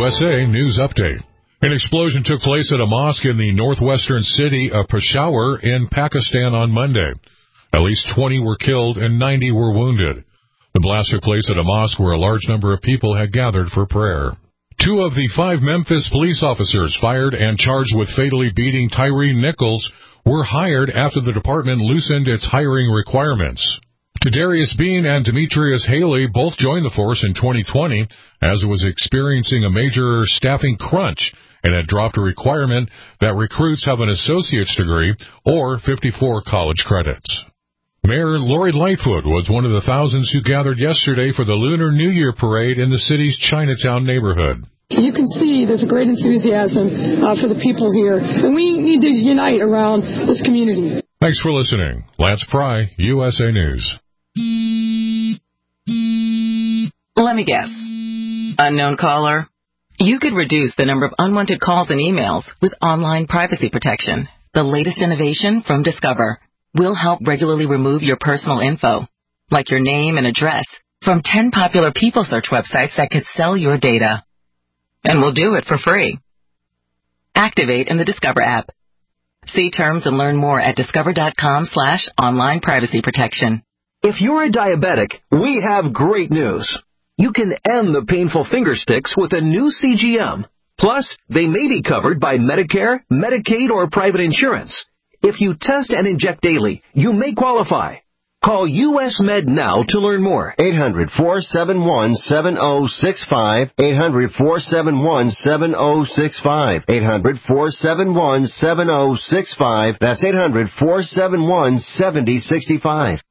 USA News Update. An explosion took place at a mosque in the northwestern city of Peshawar in Pakistan on Monday. At least 20 were killed and 90 were wounded. The blast took place at a mosque where a large number of people had gathered for prayer. 2 of the 5 Memphis police officers fired and charged with fatally beating Tyree Nichols were hired after the department loosened its hiring requirements. Darius Bean and Demetrius Haley both joined the force in 2020 as it was experiencing a major staffing crunch and had dropped a requirement that recruits have an associate's degree or 54 college credits. Mayor Lori Lightfoot was one of the thousands who gathered yesterday for the Lunar New Year parade in the city's Chinatown neighborhood. You can see there's a great enthusiasm for the people here, and we need to unite around this community. Thanks for listening. Lance Pry, USA News. Let me guess. Unknown caller? You could reduce the number of unwanted calls and emails with online privacy protection. The latest innovation from Discover will help regularly remove your personal info, like your name and address, from 10 popular people search websites that could sell your data. And we'll do it for free. Activate in the Discover app. See terms and learn more at discover.com/online privacy protection. If you're a diabetic, we have great news. You can end the painful finger sticks with a new CGM. Plus, they may be covered by Medicare, Medicaid, or private insurance. If you test and inject daily, you may qualify. Call US Med now to learn more. 800-471-7065. 800-471-7065. 800-471-7065. That's 800-471-7065.